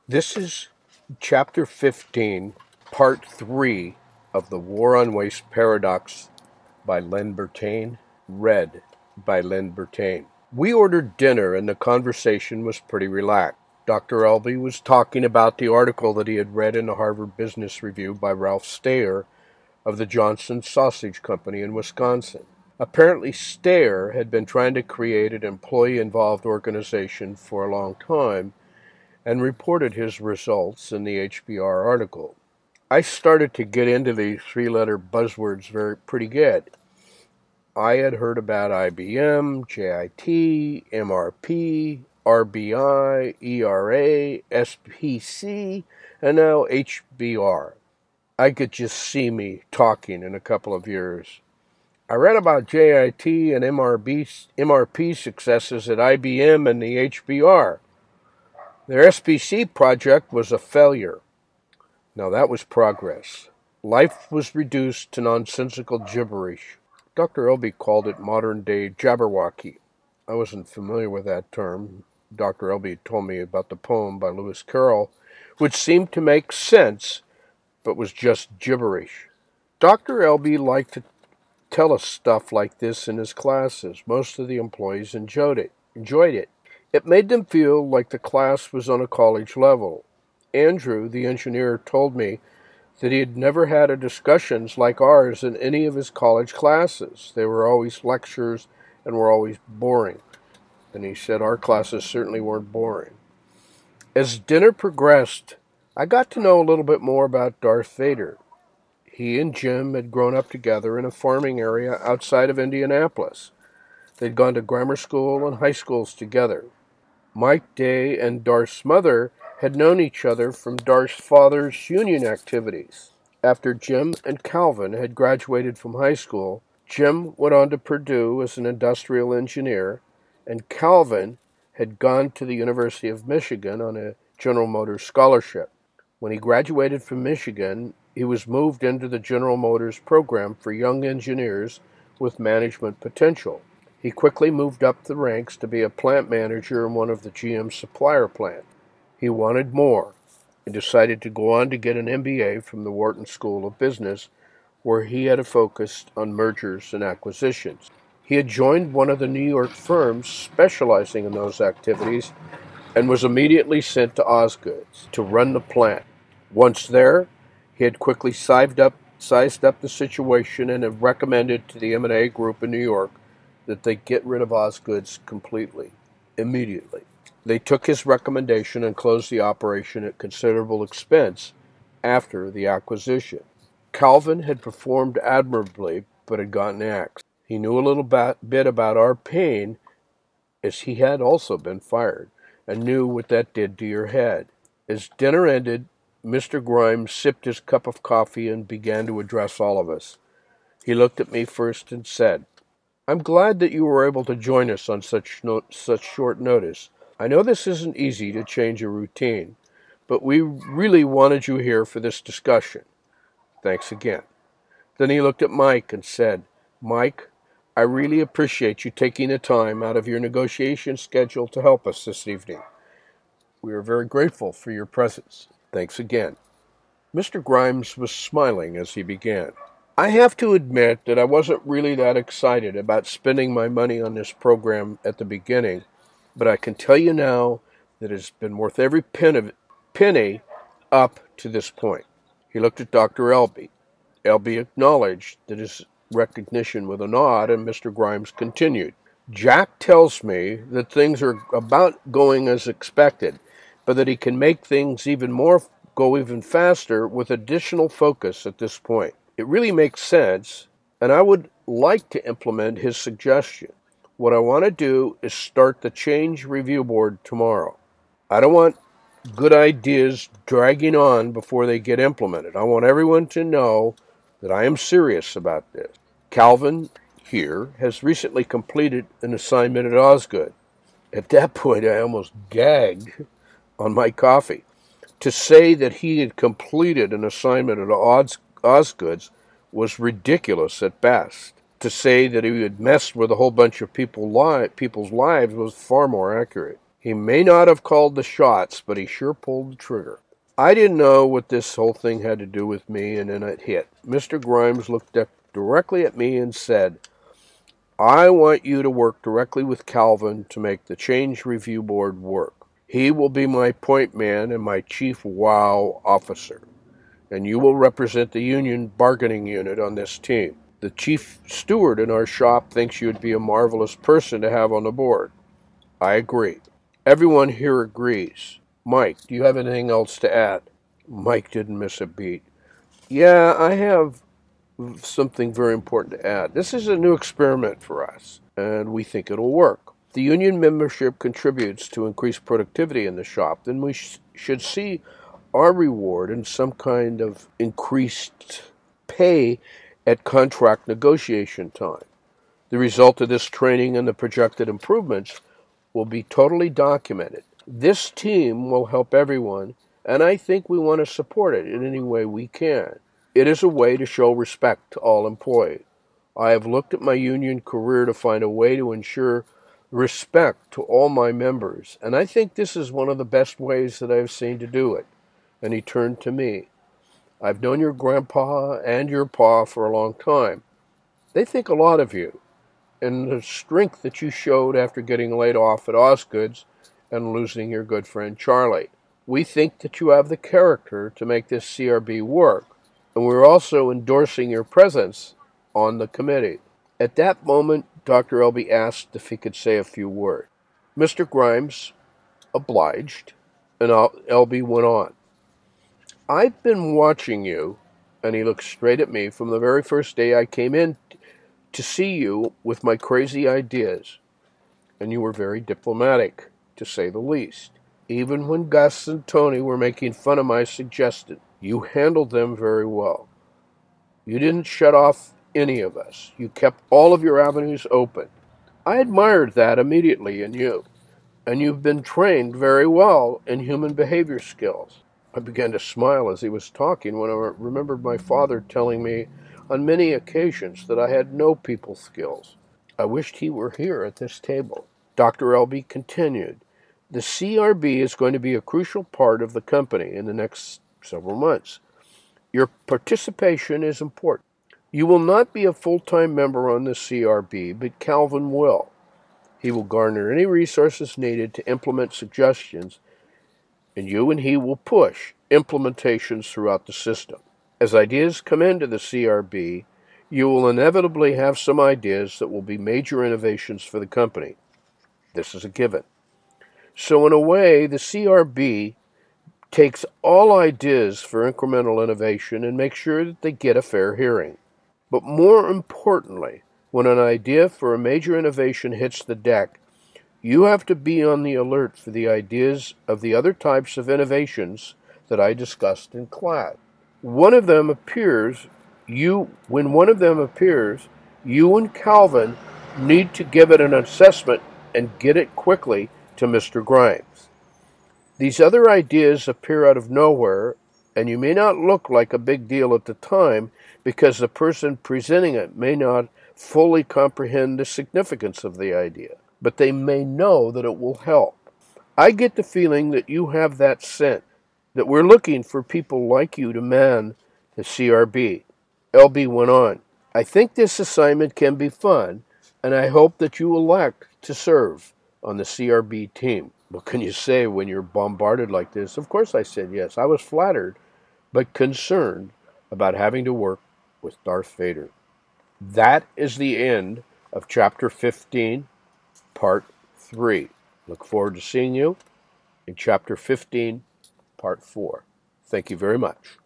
This is Chapter 15, Part 3 of The War on Waste Paradox by Len Bertain, read by Len Bertain. We ordered dinner and the conversation was pretty relaxed. Dr. Elby was talking about the article that he had read in the Harvard Business Review by Ralph Steyer of the Johnson Sausage Company in Wisconsin. Apparently, Steyer had been trying to create an employee-involved organization for a long time and reported his results in the HBR article. I started to get into the three-letter buzzwords pretty good. I had heard about IBM, JIT, MRP, RBI, ERA, SPC, and now HBR. I could just see me talking in a couple of years. I read about JIT and MRP successes at IBM and the HBR. Their SPC project was a failure. Now that was progress. Life was reduced to nonsensical gibberish. Dr. Elby called it modern-day jabberwocky. I wasn't familiar with that term. Dr. Elby told me about the poem by Lewis Carroll, which seemed to make sense, but was just gibberish. Dr. Elby liked to tell us stuff like this in his classes. Most of the employees enjoyed it. It made them feel like the class was on a college level. Andrew, the engineer, told me that he had never had a discussions like ours in any of his college classes. They were always lectures and were always boring. And he said our classes certainly weren't boring. As dinner progressed, I got to know a little bit more about Darth Vader. He and Jim had grown up together in a farming area outside of Indianapolis. They'd gone to grammar school and high schools together. Mike Day and Darth's mother had known each other from Darth's father's union activities. After Jim and Calvin had graduated from high school, Jim went on to Purdue as an industrial engineer, and Calvin had gone to the University of Michigan on a General Motors scholarship. When he graduated from Michigan, he was moved into the General Motors program for young engineers with management potential. He quickly moved up the ranks to be a plant manager in one of the GM supplier plants. He wanted more and decided to go on to get an MBA from the Wharton School of Business, where he had focused on mergers and acquisitions. He had joined one of the New York firms specializing in those activities and was immediately sent to Osgood's to run the plant. Once there, he had quickly sized up the situation and had recommended to the M&A group in New York that they get rid of Osgood's completely, immediately. They took his recommendation and closed the operation at considerable expense after the acquisition. Calvin had performed admirably, but had gotten axed. He knew a little bit about our pain, as he had also been fired, and knew what that did to your head. As dinner ended, Mr. Grimes sipped his cup of coffee and began to address all of us. He looked at me first and said, "I'm glad that you were able to join us on such short notice. I know this isn't easy to change a routine, but we really wanted you here for this discussion. Thanks again." Then he looked at Mike and said, "Mike, I really appreciate you taking the time out of your negotiation schedule to help us this evening. We are very grateful for your presence. Thanks again." Mr. Grimes was smiling as he began. I have to admit that I wasn't really that excited about spending my money on this program at the beginning, but I can tell you now that it's been worth every penny up to this point. He looked at Dr. Elby. Elby acknowledged that his recognition with a nod, and Mr. Grimes continued. "Jack tells me that things are about going as expected, but that he can make things go even faster with additional focus at this point. It really makes sense, and I would like to implement his suggestion. What I want to do is start the change review board tomorrow. I don't want good ideas dragging on before they get implemented. I want everyone to know that I am serious about this. Calvin here has recently completed an assignment at Osgood." At that point, I almost gagged on my coffee. To say that he had completed an assignment at Osgood's was ridiculous at best. To say that he had messed with a whole bunch of people's lives was far more accurate. He may not have called the shots, but he sure pulled the trigger. I didn't know what this whole thing had to do with me, and then it hit. Mr. Grimes looked directly at me and said, I want you to work directly with Calvin to make the Change Review Board work. He will be my point man and my chief WOW officer, and you will represent the union bargaining unit on this team. The chief steward in our shop thinks you'd be a marvelous person to have on the board. I agree. Everyone here agrees. Mike, do you have anything else to add? Mike didn't miss a beat. Yeah, I have something very important to add. This is a new experiment for us, and we think it'll work. The union membership contributes to increased productivity in the shop, then we should see our reward in some kind of increased pay at contract negotiation time. The result of this training and the projected improvements will be totally documented. This team will help everyone, and I think we want to support it in any way we can. It is a way to show respect to all employees. I have looked at my union career to find a way to ensure respect to all my members, and I think this is one of the best ways that I've seen to do it. And he turned to me. I've known your grandpa and your pa for a long time. They think a lot of you, and the strength that you showed after getting laid off at Osgood's and losing your good friend Charlie. We think that you have the character to make this CRB work, and we're also endorsing your presence on the committee. At that moment, Dr. Elby asked if he could say a few words. Mr. Grimes obliged, and Elby went on. I've been watching you, and he looked straight at me, from the very first day I came in to see you with my crazy ideas, and you were very diplomatic, to say the least. Even when Gus and Tony were making fun of my suggestion, you handled them very well. You didn't shut off any of us. You kept all of your avenues open. I admired that immediately in you, and you've been trained very well in human behavior skills. I began to smile as he was talking when I remembered my father telling me on many occasions that I had no people skills. I wished he were here at this table. Dr. Elby continued, the CRB is going to be a crucial part of the company in the next several months. Your participation is important. You will not be a full-time member on the CRB, but Calvin will. He will garner any resources needed to implement suggestions, and you and he will push implementations throughout the system. As ideas come into the CRB, you will inevitably have some ideas that will be major innovations for the company. This is a given. So in a way, the CRB takes all ideas for incremental innovation and makes sure that they get a fair hearing. But more importantly, when an idea for a major innovation hits the deck, you have to be on the alert for the ideas of the other types of innovations that I discussed in class. When one of them appears, you and Calvin need to give it an assessment and get it quickly to Mr. Grimes. These other ideas appear out of nowhere, and you may not look like a big deal at the time because the person presenting it may not fully comprehend the significance of the idea, but they may know that it will help. I get the feeling that you have that sense, that we're looking for people like you to man the CRB. Elby went on. I think this assignment can be fun, and I hope that you elect to serve on the CRB team. What can you say when you're bombarded like this? Of course I said yes. I was flattered, but concerned about having to work with Darth Vader. That is the end of Chapter 15, Part 3. Look forward to seeing you in Chapter 15, Part 4. Thank you very much.